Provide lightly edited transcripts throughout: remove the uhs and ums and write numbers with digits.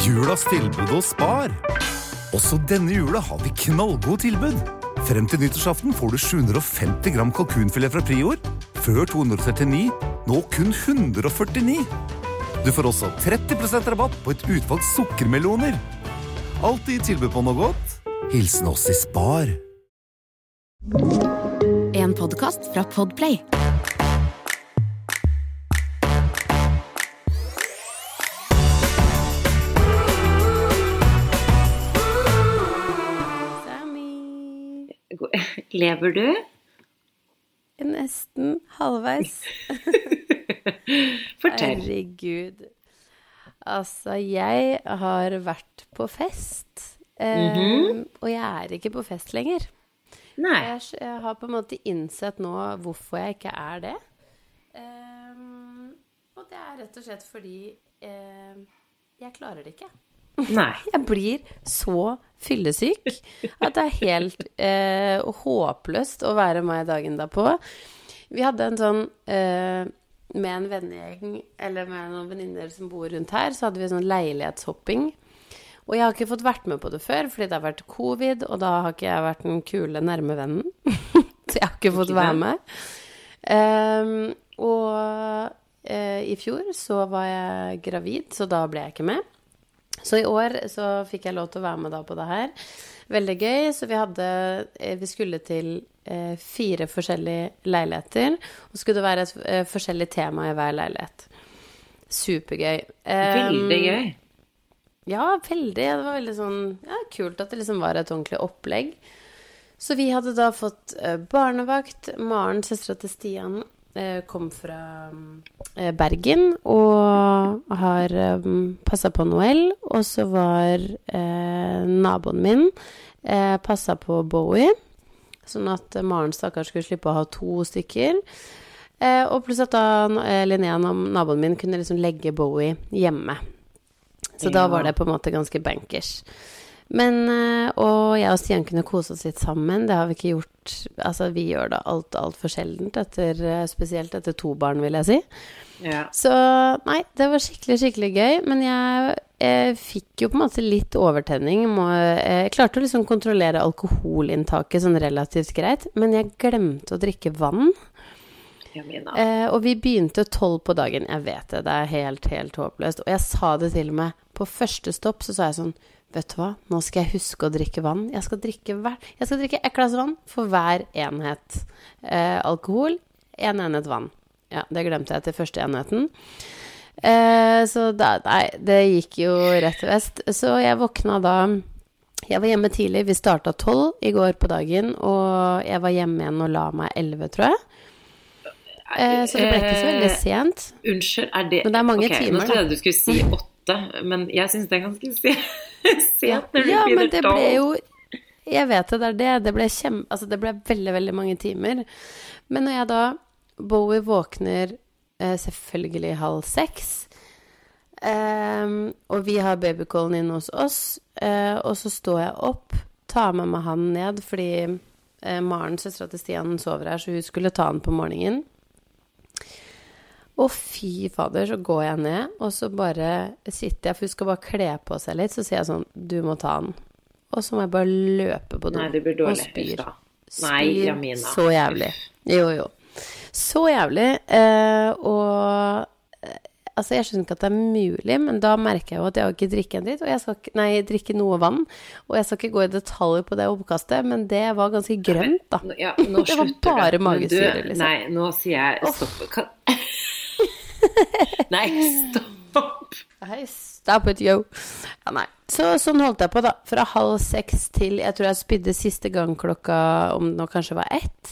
Julas tilbud hos Spar. Også denne jula har vi knallgod tilbud. Frem til nyttårsaften får du 750 gram kalkunfilet fra Prior. Før 239, nå kun 149. Du får også 30% rabatt på et utvalgt sukkermeloner. Alltid tilbud på noe godt. Hilsen oss i Spar. En podcast fra Podplay. Lever du? Nesten halvveis. Fortell. Herregud. Altså, jeg har vært på fest, og jeg er ikke på fest lenger. Nei. Jeg har på en måte innsett nå hvorfor jeg ikke er det. Og det er rett og slett fordi jeg klarer det ikke. Nei. Jeg blir så fyllesyk at det er helt håpløst å være meg dagen derpå. Vi hadde en sånn, med en vennegjeng, eller med noen venninner som bor rundt her, så hadde vi en sånn leilighetshopping. Og jeg har ikke fått vært med på det før, fordi det har vært covid, og da har ikke jeg vært den kule nærme vennen. Så jeg har ikke fått være med. I fjor så var jeg gravid, så da ble jeg ikke med. Så i år så fikk jeg lov til å være med da på det her. Veldig gøy, så vi skulle til 4 forskjellige leiligheter, og skulle det være et forskjellig tema i hver leilighet. Supergøy. Veldig gøy. Ja, veldig. Det var veldig sånn, ja, kult at det liksom var et ordentlig opplegg. Så vi hadde da fått barnevakt. Maren, søstera til Stian, kom fra Bergen og har passet på Noel, og så var naboen min passet på Bowie, sånn at Maren stakkars skulle slippe å ha 2 stykker, og pluss at da Linnea, naboen min, kunne liksom legge Bowie hjemme. Så da var det på en måte ganske bankers. Men, og jeg og Stian kunne kose oss litt sammen. Det har vi ikke gjort. Altså, vi gjør det alt for sjeldent, spesielt etter 2 barn, vil jeg si. Ja. Så, nei, det var skikkelig gøy. Men jeg fikk jo på en måte litt overtenning. Jeg klarte å liksom kontrollere alkoholinntaket sånn relativt greit, men jeg glemte å drikke vann. Og vi begynte 12 på dagen. Jeg vet det, det er helt håpløst. Og jeg sa det til og med på første stopp, så sa jeg sånn, vet du hva, nå skal jeg huske å drikke vann. Jeg skal drikke 1 glass vann for hver enhet alkohol, 1 enhet vann. Ja, det glemte jeg til første enheten. Så det gikk jo rett vest. Så jeg våkna da, jeg var hjemme tidlig, vi startet 12 i går på dagen, og jeg var hjemme igjen og la meg 11, tror jeg. Så det ble ikke så veldig sent. Unnskyld, er det... Men det er mange timer. Nå trodde jeg du skulle si 8, men jeg synes det er ganske sent når du ja, men det ble jo... Jeg vet det ble det ble veldig mange timer. Men når jeg da... Bowie våkner selvfølgelig 5:30, og vi har babycallen inne hos oss, og så står jeg opp, tar med meg han ned, fordi Maren, søstera til Stian, sover her, så hun skulle ta han på morgenen. Og fy fader, så går jeg ned, og så bare sitter jeg, for hun skal bare kle på seg litt, så sier jeg sånn, du må ta han. Og så må jeg bare løpe på do. Nei, det blir dårlig. Og spyr. Nei, Jamina. Så jævlig. Jo. Så jævlig. Altså, jeg skjønner ikke at det er mulig, men da merker jeg jo at jeg ikke drikker en dritt, og jeg skal drikke noe vann, og jeg skal ikke gå i detalj på det oppkastet, men det var ganske grønt, da. Ja, nå det var bare magesyre, liksom. Nei, nå sier jeg stopp. Nei, stopp. Nei, stop it, yo. Ja, nei. Så sånn holdt jeg på da, fra 5:30 til, jeg tror jeg spydde siste gang klokka, om det nå kanskje var 1.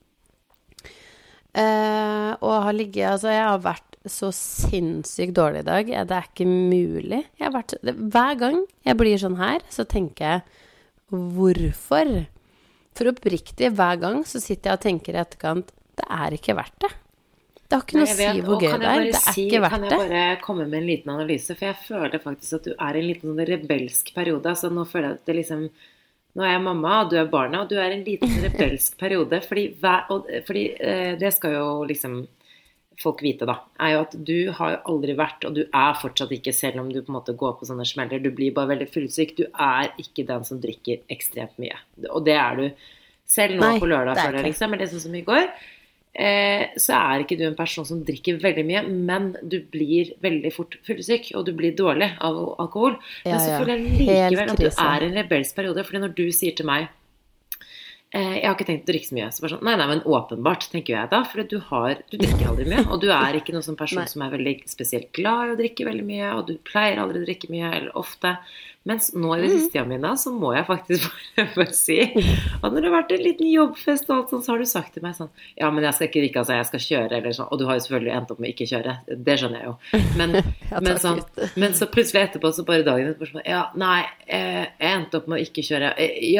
Og jeg har vært så sinnssykt dårlig i dag. Det er ikke mulig. Hver gang jeg blir sånn her, så tenker jeg, hvorfor? For oppriktig, hver gang så sitter jeg og tenker i etterkant, det er ikke verdt det. Det har ikke noe å si hvor gøy det er. Det er ikke verdt det. Kan jeg bare komme med en liten analyse? For jeg føler faktisk at du er i en liten sånn rebelsk periode. Altså nå føler jeg at det liksom... Nå er jeg mamma, og du er barna, og du er i en liten rebelsk periode. Fordi det skal jo liksom folk vite da, jo at du har jo aldri vært, og du fortsatt ikke, selv om du på en måte går på sånne smeller, du blir bare veldig fyllesyk, du ikke den som drikker ekstremt mye. Og det du selv nå på lørdag før det liksom, eller det som i går, så ikke du en person som drikker veldig mye, men du blir veldig fort fyllesyk, og du blir dårlig av alkohol. Men så føler jeg likevel at du i en rebelsk periode, fordi når du sier til meg, jeg har ikke tenkt å drikke så mye, så bare sånn, nei, men åpenbart, tenker jeg da, for du drikker aldri mye, og du ikke noen sånn person som veldig spesielt glad i å drikke veldig mye, og du pleier aldri å drikke mye, eller ofte, mens nå i det siste mine, så må jeg faktisk bare si, at når det har vært en liten jobbfest og alt sånn, så har du sagt til meg sånn, ja, men jeg skal ikke drikke, altså jeg skal kjøre, eller sånn, og du har jo selvfølgelig endt opp med ikke kjøre, det skjønner jeg jo, men så plutselig etterpå, så bare dagen etterpå, sånn, ja, nei, jeg endte opp med å ikke kjøre,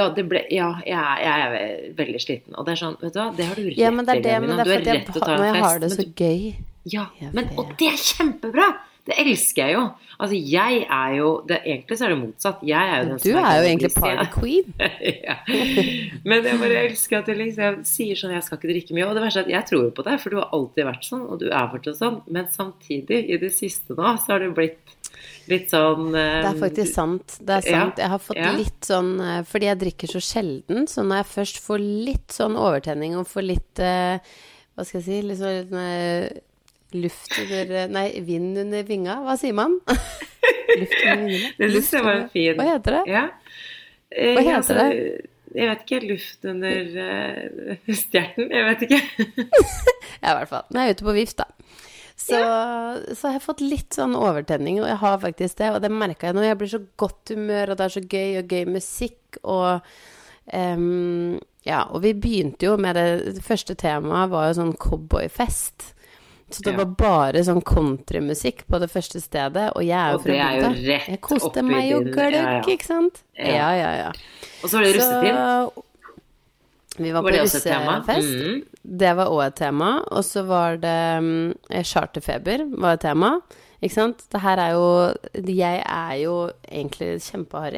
jeg veldig sliten, og det sånn, vet du hva, det har du rett til, men det det, men det fordi jeg har det så gøy. Ja, og det kjempebra! Det elsker jeg jo. Altså, jeg jo egentlig så det motsatt. Jeg jo den som du jo egentlig party queen. Ja. Men jeg bare elsker at du liksom sier sånn, jeg skal ikke drikke mye. Og det verste jeg tror jo på det, for du har alltid vært sånn, og du fortsatt sånn. Men samtidig, i det siste nå, så har det blitt litt sånn Det faktisk sant. Det sant. Jeg har fått litt sånn, fordi jeg drikker så sjelden, så når jeg først får litt sånn overtenning, og får litt, hva skal jeg si, litt sånn luft under, nei, vind under vinga, hva sier man? Luft under vinga? Det synes jeg var fint. Hva heter det? Ja. Hva heter det? Jeg vet ikke, luft under stjerten, jeg vet ikke. Ja, i hvert fall. Nå jeg ute på vift da. Så har jeg fått litt sånn overtenning, og jeg har faktisk det, og det merker jeg nå. Jeg blir så godt humør, og det så gøy, og gøy musikk, og og vi begynte jo med det første temaet var jo sånn cowboyfest. Så det var bare sånn countrymusikk på det første stedet, og jeg jo fra bygda. Jeg koste meg jo gløgg, ikke sant? Ja. Og så var det russetid. Vi var på russefest. Det var også et tema. Og så var det charterfeber var et tema, ikke sant? Det her jo, jeg jo egentlig kjempeharry.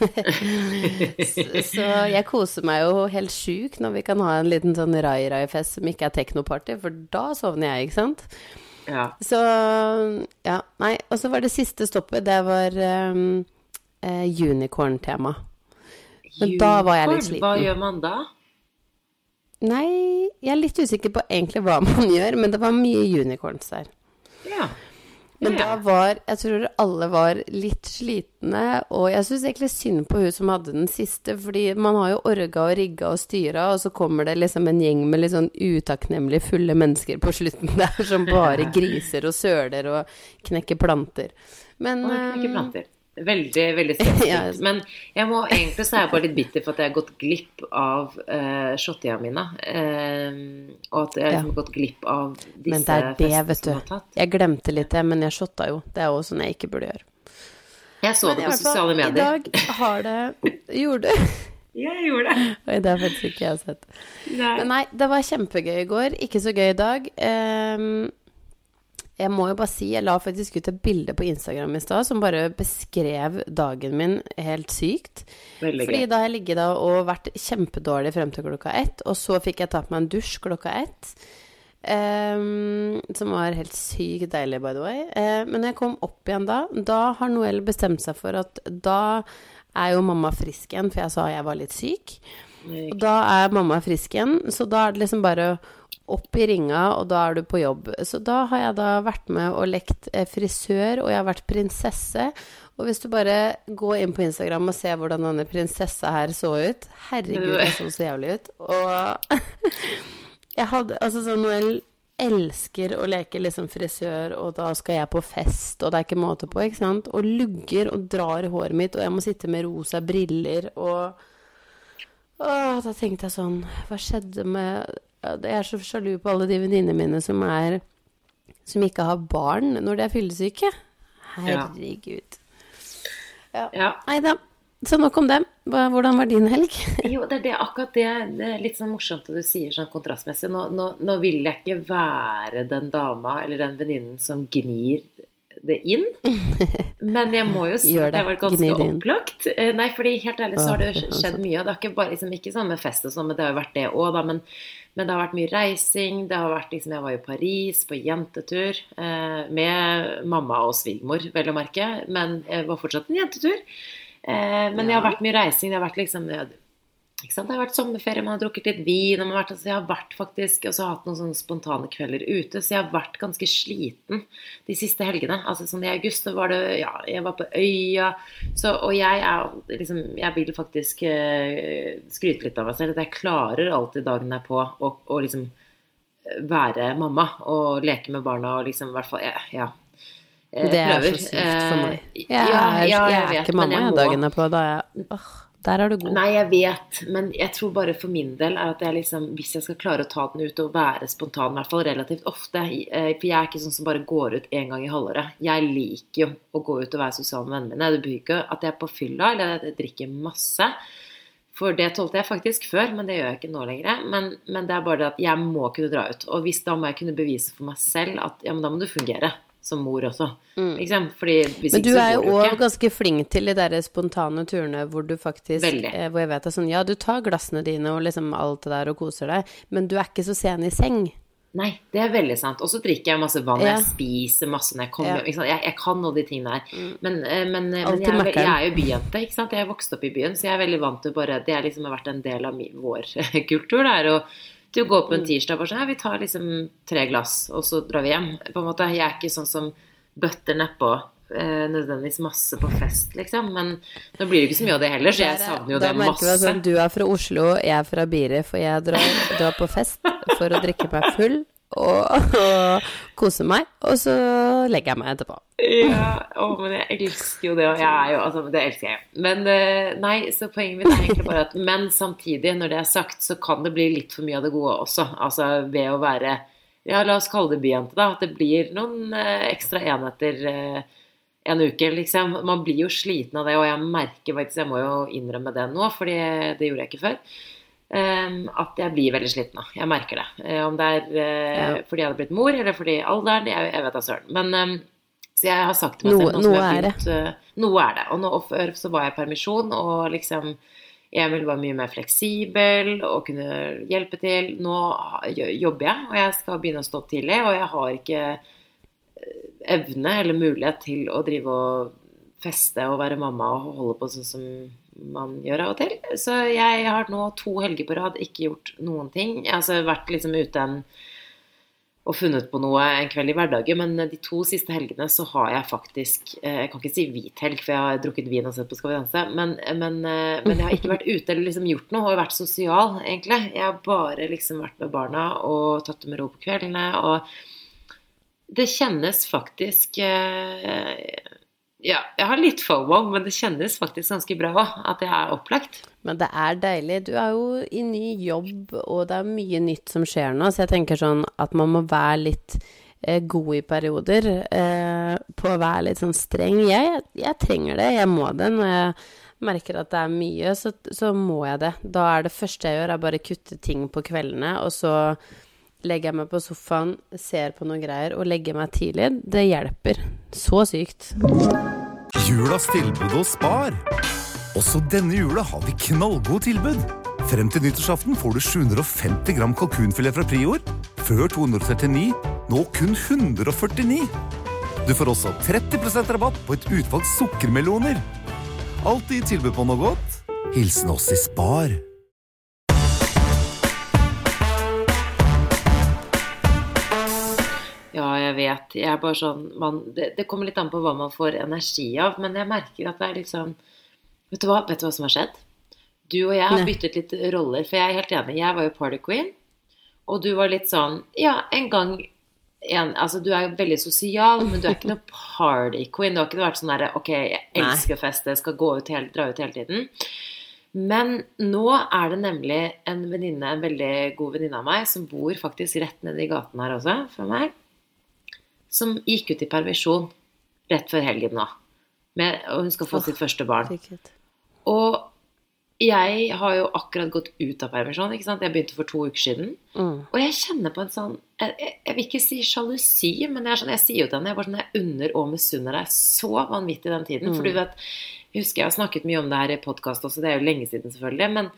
så jeg koser meg jo helt syk når vi kan ha en liten sånn rai-rai-fest som ikke teknoparty, for da sovner jeg, ikke sant? Ja. Så, nei, og så var det siste stoppet, det var unicorn-tema. Men da var jeg litt sliten. Hva gjør man da? Nei, jeg litt usikker på egentlig hva man gjør, men det var mye unicorns der. Ja. Men da jeg tror alle var litt slitne, og jeg synes egentlig synd på hun som hadde den siste, fordi man har jo orga og rigga og styra, og så kommer det liksom en gjeng med litt sånn utakknemlig fulle mennesker på slutten der, som bare griser og søler og knekker planter. Men, knekker planter. Veldig, veldig spesifikt. Men jeg må egentlig så jeg bare litt bitter for at jeg har gått glipp av shottene mine. Og at jeg har gått glipp av disse men det vet du. Jeg glemte litt det, men jeg shotta jo. Det også sånn jeg ikke burde gjøre. Jeg så det på sosiale medier. I dag har det... Gjorde du? Jeg gjorde det. Oi, det har faktisk ikke jeg sett. Nei. Men nei, det var kjempegøy i går. Ikke så gøy i dag. Jeg må jo bare si, jeg la faktisk ut et bilde på Instagram i sted, som bare beskrev dagen min helt sykt. Veldig fordi da har jeg ligget da og vært kjempedårlig frem til 1:00, og så fikk jeg ta på meg en dusj 1:00, som var helt sykt deilig, by the way. Men når jeg kom opp igjen da har Noel bestemt seg for at da jo mamma frisk igjen, for jeg sa jeg var litt syk. Og da mamma frisk igjen, så da det liksom bare opp i ringa, og da du på jobb. Så da har jeg da vært med og lekt frisør, og jeg har vært prinsesse. Og hvis du bare går inn på Instagram og ser hvordan denne prinsessa her så ut, herregud, det så jævlig ut. Og jeg hadde, altså sånn, Noel elsker å leke liksom frisør, og da skal jeg på fest, og det ikke måte på, ikke sant? Og lugger og drar i håret mitt, og jeg må sitte med rosa briller, og da tenkte jeg sånn, hva skjedde med... Jeg så sjalu på alle de venninnene mine som ikke har barn når de fyllesyke. Herregud. Ja. Neida, så nok om dem. Hvordan var din helg? Jo, det akkurat det. Det litt sånn morsomt at du sier sånn kontrastmessig. Nå vil jeg ikke være den dama eller den venninnen som gnir det inn, men jeg må jo si at det var ganske opplagt. Nei, fordi helt ærlig så har det skjedd mye, og det har ikke bare liksom, ikke sånn med fest og sånn, men det har jo vært det også da, Men det har vært mye reising, det har vært liksom, jeg var i Paris på jentetur, med mamma og svigermor, vel å merke, men jeg var fortsatt en jentetur. Men jeg har vært mye reising, det har vært liksom, ikke sant? Det har vært sommerferie, man har drukket litt vin, og altså jeg har vært faktisk, og så har jeg hatt noen sånne spontane kvelder ute, så jeg har vært ganske sliten de siste helgene. Altså sånn i august, så var det, ja, jeg var på øya, så, og liksom, jeg vil faktisk skryte litt av meg selv, at jeg klarer alltid dagen der på å liksom være mamma, og leke med barna, og liksom, i hvert fall, ja. Det er så sykt for meg. Jeg er ikke mamma jeg dagen er på, da der er du god. Nei, jeg vet, men jeg tror bare for min del at jeg liksom, hvis jeg skal klare å ta den ut og være spontan, i hvert fall relativt ofte, for jeg er ikke sånn som bare går ut en gang i halvåret. Jeg liker jo å gå ut og være sosial med vennene mine. Det betyr ikke at jeg er på fylla, eller at jeg drikker masse. For det tålte jeg faktisk før, men det gjør jeg ikke nå lenger. Men det er bare det at jeg må kunne dra ut. Og hvis da må jeg kunne bevise for meg selv at, ja, men da må du fungere. Som mor også, Fordi hvis men du er jo også ganske flink til de der spontane turene hvor du faktisk, hvor jeg vet det sånn, ja, du tar glassene dine og liksom alt det der og koser deg, men du er ikke så sen i seng. Nei, det er veldig sant. Og så drikker jeg masse vann, jeg spiser masse når jeg kommer, ikke sant? Jeg kan alle de tingene der. Men jeg er jo byjente, ikke sant? Jeg er vokst opp i byen, så jeg er veldig vant til bare, det har liksom vært en del av vår kultur der, og du går på en tirsdag og sånn, ja, vi tar liksom 3 glass, og så drar vi hjem. På en måte, jeg er ikke sånn som bøtter nedpå, nødvendigvis masse på fest, liksom. Men nå blir det ikke så mye av det heller, så jeg savner jo det masse. Da merker vi sånn, du er fra Oslo, jeg er fra Biri, for jeg drar på fest for å drikke meg full, og kose meg, og så legger jeg meg etterpå. Ja, men jeg elsker jo det, og jeg er jo, altså, det elsker jeg. Men nei, så poenget mitt er egentlig bare at, men samtidig, når det er sagt, så kan det bli litt for mye av det gode også, altså ved å være, ja, la oss kalle det byjente da, at det blir noen ekstra enheter en uke, liksom. Man blir jo sliten av det, og jeg merker faktisk, jeg må jo innrømme det nå, fordi det gjorde jeg ikke før. At jeg blir veldig sliten da. Jeg merker det. Om det er fordi jeg hadde blitt mor, eller fordi alderen, jeg vet da søren. Men så jeg har sagt til meg selv noe er det. Noe er det. Og før så var jeg i permisjon, og liksom jeg ville være mye mer fleksibel og kunne hjelpe til. Nå jobber jeg, og jeg skal begynne å stå opp tidlig, og jeg har ikke evne eller mulighet til å drive og feste og være mamma og holde på sånn som man gjør av og til. Så jeg har nå 2 helger på rad ikke gjort noen ting. Jeg har altså vært liksom ute og funnet på noe en kveld i hverdagen, men de 2 siste helgene så har jeg faktisk, jeg kan ikke si hvit helg, for jeg har drukket vin og sett på Skal vi danse, men jeg har ikke vært ute eller liksom gjort noe, og vært sosial egentlig. Jeg har bare liksom vært med barna og tatt det med ro på kveldene, og det kjennes faktisk ja, jeg har litt FOMO, men det kjennes faktisk ganske bra også, at jeg er opplagt. Men det er deilig. Du er jo i ny jobb, og det er mye nytt som skjer nå, så jeg tenker sånn at man må være litt god i perioder, på å være litt sånn streng. Jeg trenger det, jeg må det. Når jeg merker at det er mye, så må jeg det. Da er det første jeg gjør, bare kutte ting på kveldene, og så legger jeg meg på sofaen, ser på noen greier og legger meg tidlig. Det hjelper. Så sykt. Julas tilbud og spar. Også denne jula har vi knallgod tilbud. Frem til nyttårsaften får du 750 gram kalkunfilet fra Prior. Før 239, nå kun 149. Du får også 30% rabatt på et utvalgt sukkermeloner. Alltid tilbud på noe godt. Hilsen oss i Spar. Ja, jeg vet. Jeg er bare sånn, det kommer litt an på hva man får energi av, men jeg merker at det er liksom, vet du hva som har skjedd? Du og jeg har byttet litt roller, for jeg er helt enig. Jeg var jo party queen, og du var litt sånn, ja, en gang, altså du er jo veldig sosial, men du er ikke noe party queen. Du har ikke vært sånn der, ok, jeg elsker fest, jeg skal dra ut hele tiden. Men nå er det nemlig en veldig god venninne av meg, som bor faktisk rett nede i gaten her også, for meg, som gikk ut i permisjon rett før helgen nå. Og hun skal få sitt første barn. Og jeg har jo akkurat gått ut av permisjon, ikke sant? Jeg begynte for 2 uker siden. Og jeg kjenner på en sånn, jeg vil ikke si jalusi, men jeg sier jo til henne, jeg bare sånn, jeg unner og misunner deg så vanvittig den tiden. For du vet, jeg husker jeg har snakket mye om det her i podcast også, det er jo lenge siden selvfølgelig,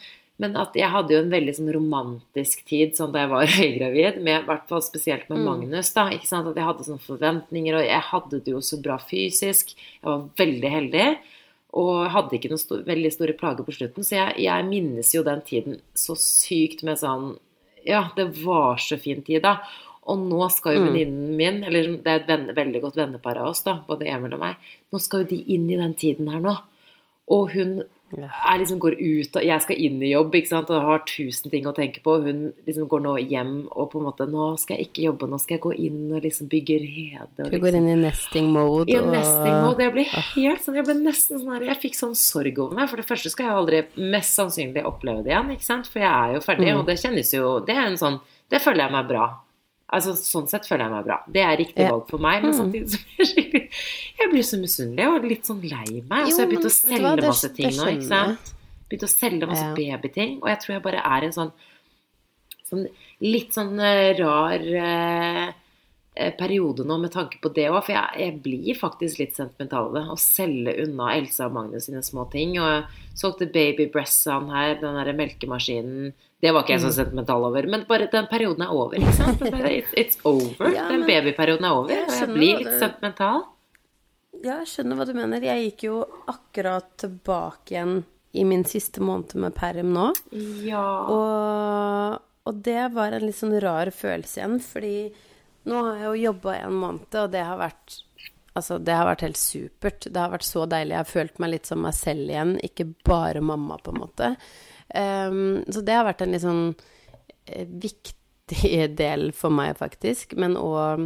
Men at jeg hadde jo en veldig sånn romantisk tid sånn da jeg var høygravid, med, i hvert fall spesielt med Magnus da, ikke sant, at jeg hadde sånne forventninger, og jeg hadde det jo så bra fysisk, jeg var veldig heldig, og hadde ikke noen veldig store plager på slutten, så jeg minnes jo den tiden så sykt med sånn, ja, det var så fin tid da, og nå skal jo venninnen min, eller det er et veldig godt vennepar av oss da, både Emil og meg, nå skal jo de inn i den tiden her nå, og hun liksom går ut, og jeg skal inn i jobb, ikke sant, og har 1000 ting å tenke på, hun liksom går nå hjem, og på en måte, nå skal jeg ikke jobbe, nå skal jeg gå inn og liksom bygge rede. Du går inn i nesting mode. Ja, nesting mode, jeg ble helt sånn, jeg ble nesten sånn her, jeg fikk sånn sorg over meg, for det første skal jeg aldri mest sannsynlig oppleve det igjen, ikke sant, for jeg er jo ferdig, og det kjennes jo, det er en sånn, det føler jeg meg bra. Altså, sånn sett føler jeg meg bra. Det er riktig valg for meg, men samtidig så jeg blir så misunnelig og litt sånn lei meg. Så jeg begynte å selge masse ting nå, ikke sant? Begynte å selge masse babyting, og jeg tror jeg bare er en sånn litt sånn rar periode nå med tanke på det også, for jeg blir faktisk litt sentimental av det, å selge unna Elsa og Magnus sine små ting, og jeg solgte baby breastene her, den der melkemaskinen, det var ikke jeg så sentimental over, men bare den perioden er over, ikke sant? It's over, den babyperioden er over, og jeg blir litt sentimental. Ja, jeg skjønner hva du mener. Jeg gikk jo akkurat tilbake igjen i min siste måned med perm nå. Ja. Og det var en litt sånn rar følelse igjen, fordi nå har jeg jo jobbet 1 måned, og det har vært helt supert. Det har vært så deilig. Jeg har følt meg litt som meg selv igjen, ikke bare mamma på en måte. Så det har vært en litt sånn viktig del for meg faktisk, men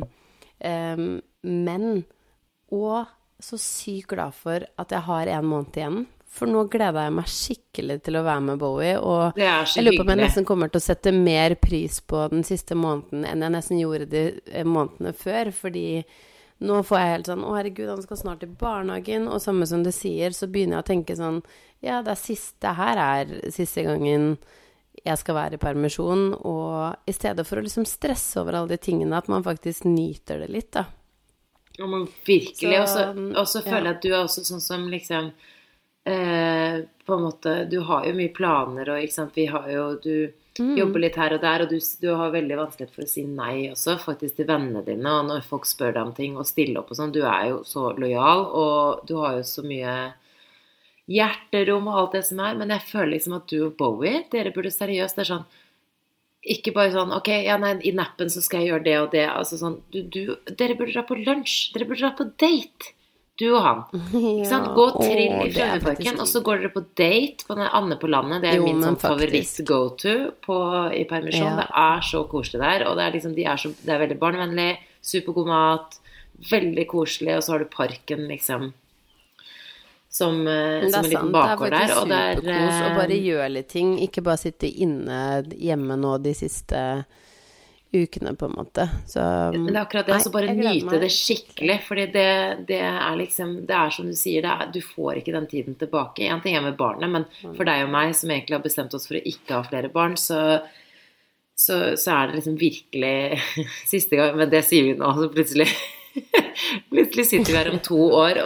så sykt glad for at jeg har 1 måned igjen, for nå gleder jeg meg skikkelig til å være med Bowie, og jeg lurer på om jeg nesten kommer til å sette mer pris på den siste måneden enn jeg nesten gjorde de månedene før, fordi nå får jeg helt sånn, å herregud, han skal snart i barnehagen, og samme som du sier, så begynner jeg å tenke sånn, ja, det her er siste gangen jeg skal være i permisjon, og i stedet for å liksom stresse over alle de tingene, at man faktisk nyter det litt, da. Ja, men virkelig, og så føler jeg at du er også sånn som liksom, på en måte, du har jo mye planer, og ikke sant, vi har jo, du jobber litt her og der, og du har veldig vanskelig for å si nei også, faktisk til vennene dine, og når folk spør deg om ting, og stille opp og sånn, du er jo så lojal, og du har jo så mye hjerterom og alt det som er, men jeg føler liksom at du og Bowie, dere burde seriøst, det er sånn, ikke bare sånn, ok, ja, nei, i nappen så skal jeg gjøre det og det, altså sånn, dere burde dra på lunsj, dere burde dra på date, du og han, ikke sant? Gå trill i Frøyneparken, og så går dere på date på den Anne på landet, det er min sånn favoritt go-to i permisjon, det er så koselig der, og det er liksom, det er veldig barnevennlig, supergod mat, veldig koselig, og så har du parken liksom, som en liten bakgård der, og det er superkos å bare gjøre litt ting, ikke bare sitte inne hjemme nå de siste ukene på en måte. Så, men det er akkurat det, altså bare nyte det skikkelig, fordi det er liksom, det er som du sier, du får ikke den tiden tilbake. En ting er med barnet, men for deg og meg som egentlig har bestemt oss for å ikke ha flere barn, så er det liksom virkelig siste gang, men det sier vi nå, så plutselig sitter vi her om 2 år,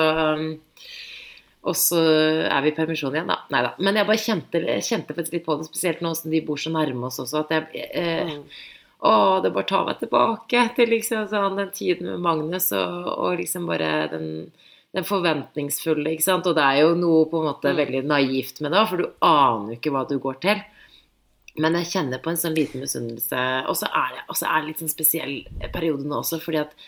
og så er vi i permisjon igjen da. Neida. Men jeg bare kjente faktisk litt på det, spesielt nå som de bor så nærme oss også, at det bare tar meg tilbake til liksom sånn, den tiden med Magnus, og liksom bare den forventningsfulle, ikke sant? Og det er jo noe på en måte veldig naivt med det, for du aner jo ikke hva du går til. Men jeg kjenner på en sånn liten misunnelse, og så er det litt sånn spesiell periode nå også, fordi at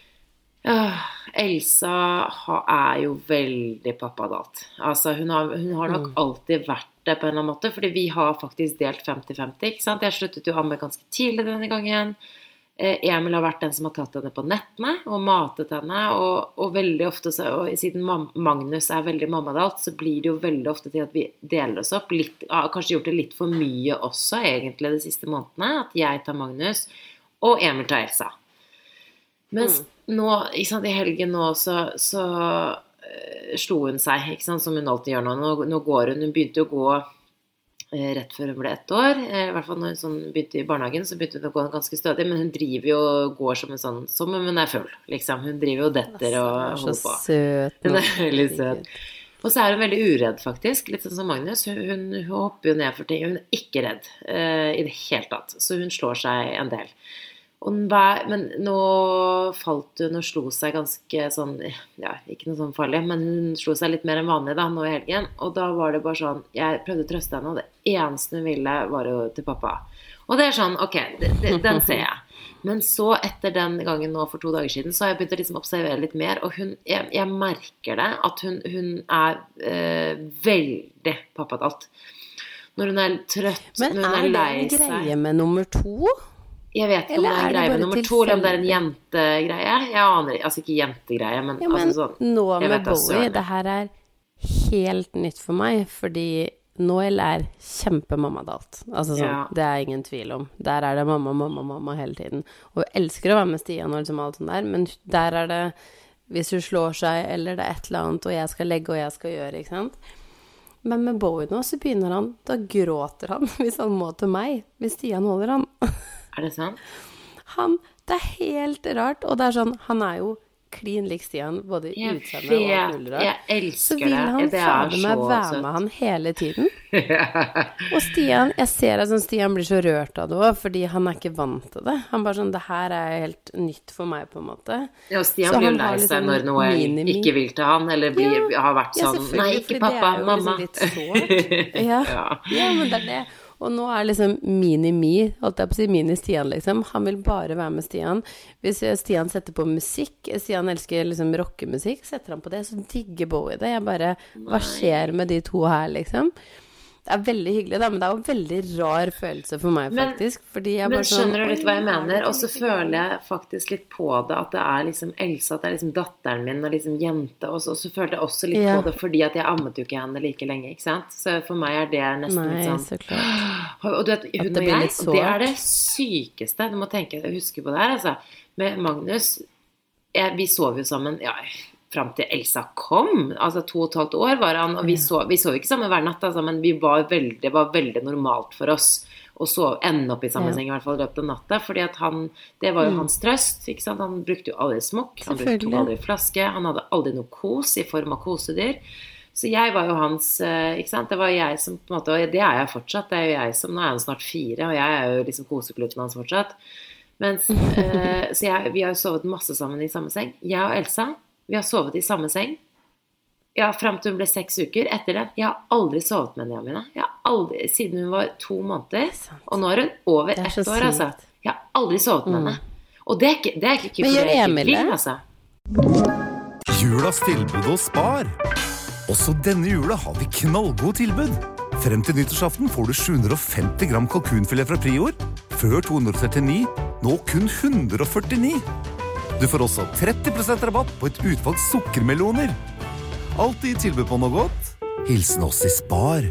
Elsa er jo veldig pappadalt. Altså hun har nok alltid vært det på en eller annen måte, fordi vi har faktisk delt 50-50, ikke sant? Jeg sluttet jo å amme ganske tidlig denne gangen. Emil har vært den som har tatt henne på nettene og matet henne, og veldig ofte, og siden Magnus er veldig mammadalt, så blir det jo veldig ofte til at vi deler oss opp litt, kanskje gjort det litt for mye også egentlig de siste månedene, at jeg tar Magnus og Emil tar Elsa. Mens nå, ikke sant, i helgen nå så slo hun seg, ikke sant, som hun alltid gjør nå. Nå går hun begynte å gå rett før hun ble 1 år, i hvert fall når hun begynte i barnehagen, så begynte hun å gå ganske stødig, men hun driver jo og går som en sånn, som om hun er full, liksom. Hun driver jo detter og holder på. Søt. Hun er veldig søt. Og så hun veldig uredd faktisk, litt sånn som Magnus. Hun hopper jo ned for ting, hun ikke redd i det hele tatt. Så hun slår seg en del. Men nå falt hun og slo seg ganske sånn, ja, ikke noe sånn farlig, men hun slo seg litt mer enn vanlig da, nå i helgen. Og da var det bare sånn, jeg prøvde å trøste henne, og det eneste hun ville var jo til pappa. Og det sånn, ok, den ser jeg. Men så etter den gangen nå for 2 dager siden, så har jeg begynt å liksom observere litt mer, og jeg merker det, at hun veldig pappa til alt. Når hun trøtt, men når hun lei seg. Men det en greie med nummer 2? Jeg vet ikke om det en greie med nummer 2, eller om det en jentegreie. Jeg aner, altså ikke jentegreie, men, ja, men altså sånn. Nå med Bowie, det her helt nytt for meg, fordi Noel kjempemamma til alt. Altså sånn, ja. Det ingen tvil om. Der det mamma hele tiden. Og jeg elsker å være med Stian og liksom alt sånt der, men der det, hvis hun slår seg, eller det et eller annet, og jeg skal legge, og jeg skal gjøre, ikke sant? Men med Bowie nå, så begynner han, da gråter han, hvis han må til meg, hvis Stian holder han. Det sant? Det helt rart, og det sånn, han jo klin lik Stian, både utseende og muldrar. Jeg elsker så vil han fader meg være med han hele tiden. Og Stian, jeg ser at Stian blir så rørt av det også, fordi han ikke vant til det. Han bare sånn, det her helt nytt for meg på en måte. Ja, Stian blir jo lei seg når Noel ikke vil til han, eller har vært sånn, nei, ikke pappa, mamma. Liksom litt sårt. Ja, men det det. Og nå liksom mini-me, holdt jeg på å si mini-Stian liksom. Han vil bare være med Stian. Hvis Stian setter på musikk, Stian elsker liksom rockemusikk, setter han på det, så digger Bowie det. Jeg bare, hva skjer med de to her liksom? Det veldig hyggelig da, men det jo en veldig rar følelse for meg faktisk. Fordi jeg men bare sånn, skjønner du litt hva jeg mener? Og så føler jeg faktisk litt på det, at det liksom Elsa, at det liksom datteren min og liksom jente, og så følte jeg også litt på det, fordi at jeg ammet jo ikke henne like lenge, ikke sant? Så for meg det nesten litt sånn. Så klart. Og du vet, hun og jeg, det det sykeste, du må huske på det her, altså. Med Magnus, vi sov jo sammen, frem til Elsa kom, altså 2,5 år var han, og vi sov ikke sammen hver natt, altså, men det var veldig normalt for oss å ende opp i samme seng, i hvert fall i løpet av natta, fordi at det var jo hans trøst, ikke sant? Han brukte jo aldri smokk, han brukte aldri flaske, han hadde aldri noe kos i form av kosedyr, så jeg var jo hans, ikke sant? Det var jeg som på en måte, og det jeg fortsatt, det jo jeg som, nå han snart 4, og jeg jo liksom koseklutten hans fortsatt, mens, så vi har jo sovet masse sammen i samme seng, jeg og Elsa, vi har sovet i samme seng. Frem til hun ble 6 uker. Etter det, jeg har aldri sovet med henne, Jamina. Jeg har aldri, siden hun var 2 måneder. Og nå hun over 1 år, altså. Jeg har aldri sovet med henne. Og det ikke Men gjør Emil det? Altså. Julas tilbud og spar. Også denne jula har vi knallgod tilbud. Frem til nyttårsaften får du 750 gram kalkunfilet fra Prior. Før 239, nå kun 149. Du får også 30% rabatt på et utvalgt sukkermeloner. Alltid tilbud på noe godt. Hilsen oss i Spar.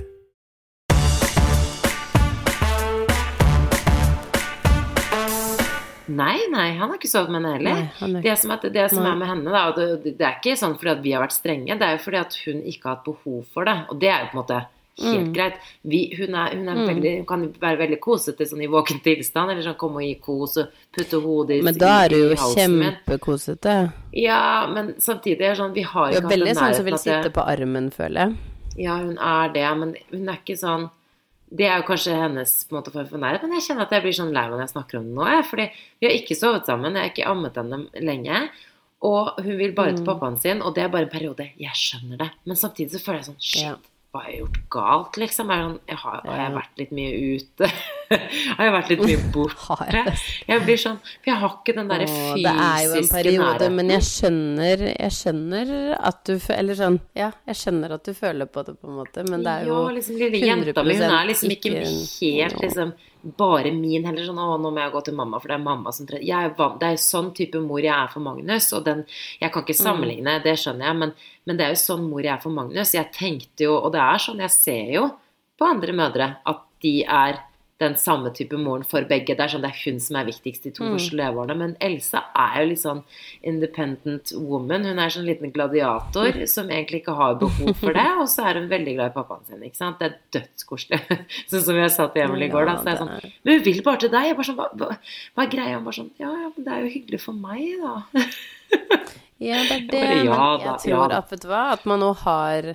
Nei, han har ikke sovet med henne heller. Det som med henne da, det ikke sånn fordi at vi har vært strenge, det jo fordi at hun ikke har hatt behov for det. Og det jo på en måte helt greit. Hun veldig, hun kan være veldig kosete sånn i våken tilstand, eller sånn komme og gi kos og putte hodet i halsen min. Men da det jo kjempekosete. Ja, men samtidig sånn, vi har ikke hatt den nærheten. Veldig sånn som vil sitte på armen, føler jeg. Ja, hun det, men hun ikke sånn, det jo kanskje hennes på en måte for nærhet, men jeg kjenner at jeg blir sånn lei når jeg snakker om det nå, fordi vi har ikke sovet sammen, jeg har ikke ammet henne lenge, og hun vil bare til pappaen sin, og det bare en periode, jeg skjønner det, men samtidig så føler jeg sånn, shit, hva har jeg gjort galt, liksom? Har jeg vært litt mye ute? Har jeg vært litt mye borte? Jeg blir sånn, for jeg har ikke den der fysiske nærheten. Det jo en periode, men jeg skjønner at du, eller sånn, jeg skjønner at du føler på det på en måte, men det jo liksom lille jenta mi, hun liksom ikke helt liksom bare min heller sånn, nå må jeg gå til mamma, for det mamma som det jo sånn type mor jeg for Magnus, og jeg kan ikke sammenligne, det skjønner jeg, men det jo sånn mor jeg for Magnus. Jeg tenkte jo, og det sånn, jeg ser jo på andre mødre at de den samme type moren for begge. Det sånn, det hun som viktigst de 2 første leveårene, men Elsa jo litt sånn independent woman. Hun sånn liten gladiator som egentlig ikke har behov for det, og så hun veldig glad i pappaen sin, ikke sant? Det dødskoselig. Sånn som jeg sa til Emil i går, da, så sånn, men hun vil bare til deg. Jeg bare sånn, hva greia? Han bare sånn, ja, men det jo hyggelig for meg, da. Ja, det det, men jeg tror at, vet du hva, at man nå har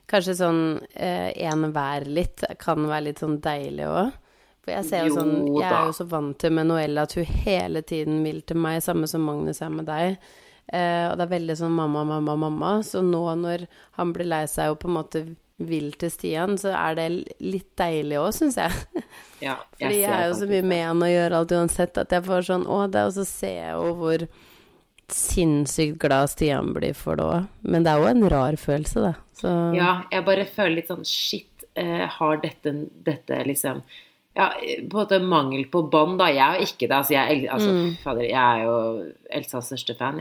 kanskje sånn en hver litt kan være litt sånn deilig også. For jeg ser jo sånn, jeg er jo så vant til med Noelle at hun hele tiden vil til meg, samme som Magnus er med deg. Og det er veldig sånn mamma. Så nå når han blir lei seg og på en måte vil til Stian, så er det litt deilig også, synes jeg. Ja, Fordi jeg er jo så mye med han og gjør alt uansett, at jeg får sånn, det og så ser jeg jo hvor sinnssykt glad Stian blir for det også. Men det er jo en rar følelse da. Så... Ja, jeg bare føler litt sånn, shit, har dette liksom... Ja, på en måte mangel på bånd da, jeg er jo ikke det, fader, jeg er jo Elsas største fan,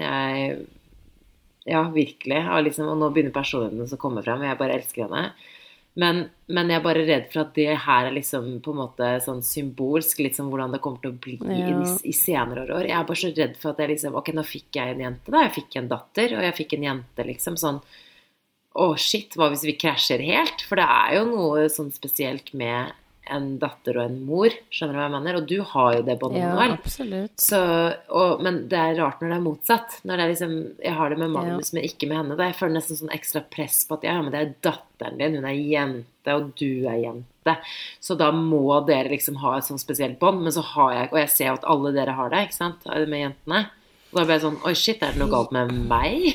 ja, virkelig, og nå begynner personligheten som kommer frem, og jeg bare elsker henne, men jeg er bare redd for at det her er liksom på en måte sånn symbolsk, liksom hvordan det kommer til å bli i senere år, jeg er bare så redd for at jeg liksom, ok, nå fikk jeg en jente da, jeg fikk en datter, og jeg fikk en jente liksom, sånn, shit, hva hvis vi krasjer helt? For det er jo noe sånn spesielt med en datter og en mor, skjønner du hva jeg mener? Og du har jo det båndet nå, vel? Ja, absolutt. Så, men det er rart når det er motsatt. Når det er liksom, jeg har det med Magnus, men ikke med henne. Da jeg føler nesten sånn ekstra press på at men det er datteren din, hun er jente, og du er jente. Så da må dere liksom ha et sånn spesielt bånd, men så har jeg, og jeg ser jo at alle dere har det, ikke sant? Med jentene. Og da blir jeg sånn, oi shit, er det noe galt med meg?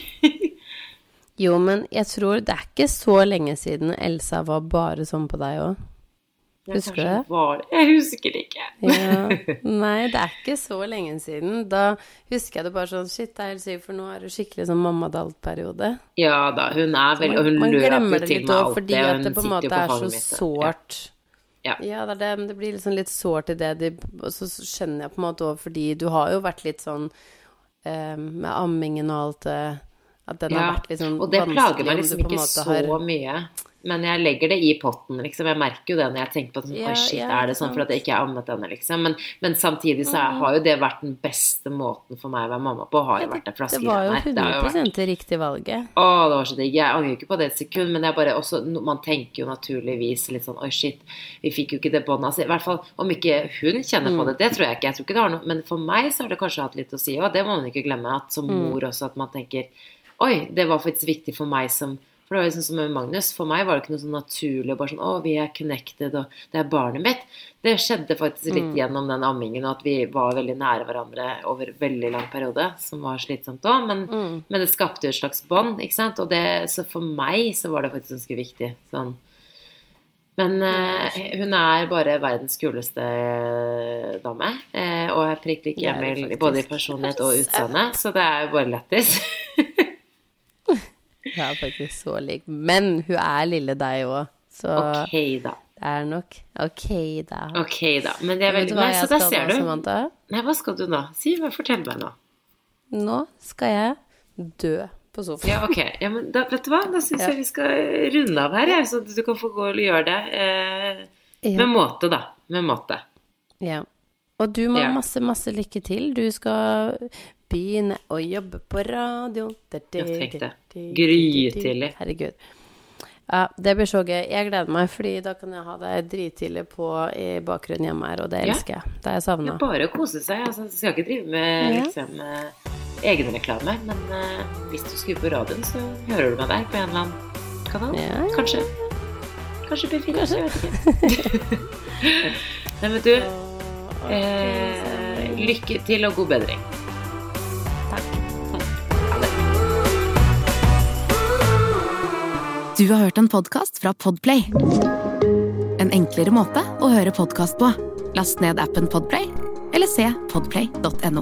Jo, men jeg tror det er ikke så lenge siden Elsa var bare sånn på deg også. Husker du det? Jeg husker det ikke. Ja. Nei, det er ikke så lenge siden. Da husker jeg det bare sånn, shit, det er helt sykt, for nå er det skikkelig sånn mammadalt-periode. Ja da, hun er vel, og hun løper til meg alt fordi det, og at det på en måte er så sårt. Ja, det er det, men det blir liksom litt sårt i det, og så skjønner jeg på en måte også, fordi du har jo vært litt sånn, med ammingen og alt det, at den har vært litt sånn vanskelig. Og det plager meg liksom ikke så mye. Men jeg legger det i potten, liksom. Jeg merker jo det når jeg tenker på at shit, er det sånn for at jeg ikke har ammet henne, liksom. Men samtidig så har jo det vært den beste måten for meg å være mamma på, har jo vært det flaske. Det var jo 100% det riktige valget. Det var så digg. Jeg angrer ikke på det et sekund, men jeg bare også, man tenker jo naturligvis litt sånn, shit, vi fikk jo ikke det båndet. Altså, i hvert fall, om ikke hun kjenner på det, det tror jeg ikke. Jeg tror ikke det har noe, men for meg så har det kanskje hatt litt å si, og det må man ikke glemme, at som mor også, at man tenker, det var faktisk viktig for meg som... For det var liksom som med Magnus, for meg var det ikke noe sånn naturlig, bare sånn, vi er connected, og det er barnet mitt. Det skjedde faktisk litt gjennom den ammingen, og at vi var veldig nære hverandre over veldig lang periode, som var slitsomt også, men det skapte jo et slags bånd, ikke sant? Og det, så for meg så var det faktisk ganske viktig, sånn. Men hun er bare verdens kuleste dame, og jeg prikker ikke Emil både i personlighet og utseende, så det er jo bare lettis. Ja, faktisk så lik. Men hun er lille deg også. Så ok da. Det er nok. Ok da. Men det er veldig... Nei, så der ser du. Samantha? Nei, hva skal du nå? Fortell meg nå. Nå skal jeg dø på sofaen. Ja, ok. Ja, men da, vet du hva? Da synes jeg vi skal runde av her, så du kan få gå og gjøre det. Med måte da. Med måte. Ja. Og du må ha masse lykke til. Du skal... begynne å jobbe på radio. Jeg tenkte grytidlig. Herregud. Ja, det blir så gøy. Jeg gleder meg, fordi da kan jeg ha deg drittidlig på i bakgrunnen hjemme her, og det elsker jeg. Det er jeg savnet. Det er bare å kose seg. Altså, du skal ikke drive med liksom, egen reklame, men hvis du skriver på radioen, så hører du meg der på en eller annen kanal. Ja. Kanskje P4, jeg vet ikke. Nei, men du, lykke til og god bedring. Du har hørt en podcast fra Podplay. En enklere måte å høre podcast på. Last ned appen Podplay, eller se podplay.no.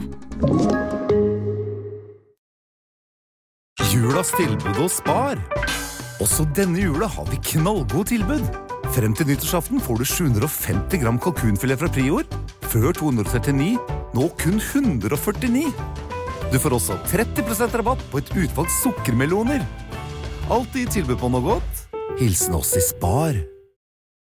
Julas tilbud og spar. Også denne jula har vi knallgod tilbud. Frem til nyttårsaften får du 750 gram kalkunfilet fra Prior. Før 239, nå kun 149. Du får også 30% rabatt på et utvalgt sukkermeloner. Alltid tilbud på noe godt. Hilsen oss i Spar.